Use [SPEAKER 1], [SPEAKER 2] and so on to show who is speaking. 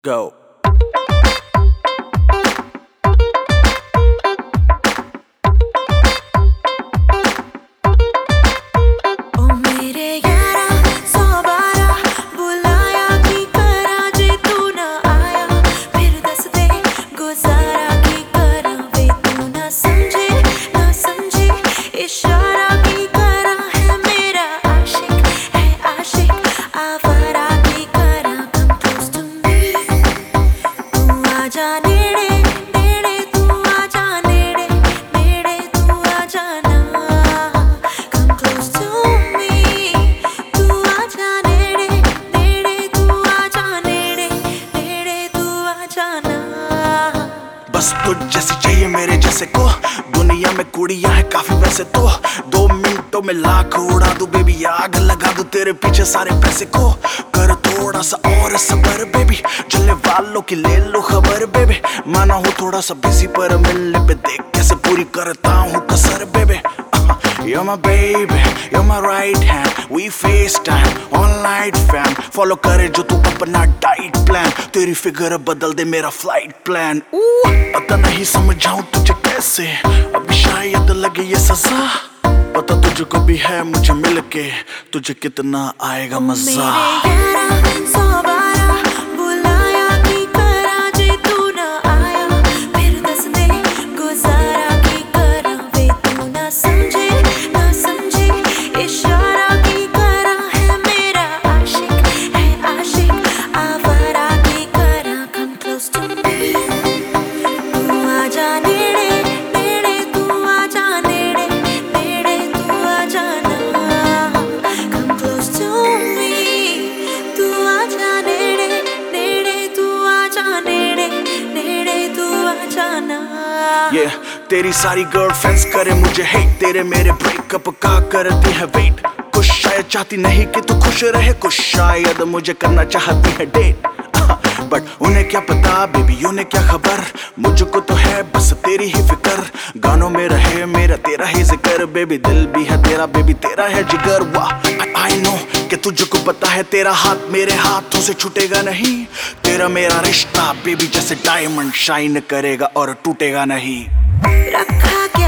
[SPEAKER 1] Go. बस तुझ जैसी चाहिए मेरे जैसे को, दुनिया में कुड़ियां है काफी वैसे तो 2 मिनटों में लाख उड़ा दूं बेबी, आग लगा दूं तेरे पीछे सारे पैसे को। कर थोड़ा सा और सबर बेबी, चलने वालों की ले लो खबर बेबी। माना हूँ थोड़ा सा बिजी पर मिलने पे देख कैसे पूरी करता हूँ कसर baby. You're my baby, you're my right hand, we FaceTime, all night fam। Follow करे जो तू अपना डाइट प्लान, तेरी फिगर बदल दे मेरा फ्लाइट प्लान। पता नहीं समझाऊं तुझे कैसे, अभी शायद लगे ये सजा। पता तुझको भी है मुझे मिलके, तुझे कितना आएगा मजा। Yeah, तेरी सारी गर्लफ्रेंड्स करे मुझे हेट, तेरे मेरे ब्रेकअप का करती है वेट। कुछ शायद चाहती नहीं कि तू खुश रहे, कुछ शायद मुझे करना चाहती है डेट। बट उन्हें क्या पता बेबी, उन्हें क्या खबर, मुझको तो है बस तेरी ही फिकर। गानों में रहे मेरा तेरा ही जिक्र बेबी, दिल भी है तेरा बेबी, तेरा है जिगर। वाह आई नो कि तुझको पता है तेरा हाथ मेरे हाथों से छूटेगा नहीं। तेरा मेरा रिश्ता बेबी जैसे डायमंड शाइन करेगा और टूटेगा नहीं।
[SPEAKER 2] रखा